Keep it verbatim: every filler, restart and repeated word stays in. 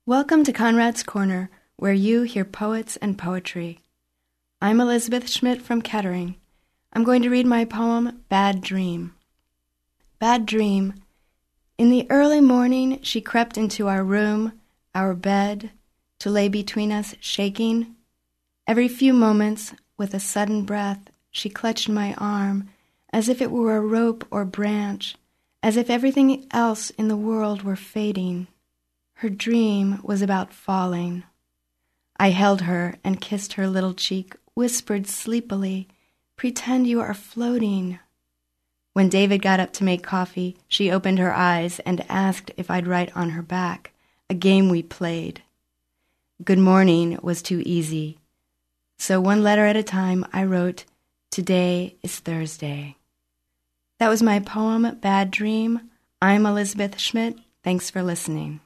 Welcome to Conrad's Corner, where you hear poets and poetry. I'm Elizabeth Schmidt from Kettering. I'm going to read my poem, Bad Dream. Bad Dream. In the early morning, she crept into our room, our bed, to lay between us, shaking. Every few moments, with a sudden breath, she clutched my arm, as if it were a rope or branch, as if everything else in the world were fading. Her dream was about falling. I held her and kissed her little cheek, whispered sleepily, "Pretend you are floating." When David got up to make coffee, she opened her eyes and asked if I'd write on her back, a game we played. Good morning was too easy. So one letter at a time I wrote, "Today is Thursday." That was my poem, Bad Dream. I'm Elizabeth Schmidt. Thanks for listening.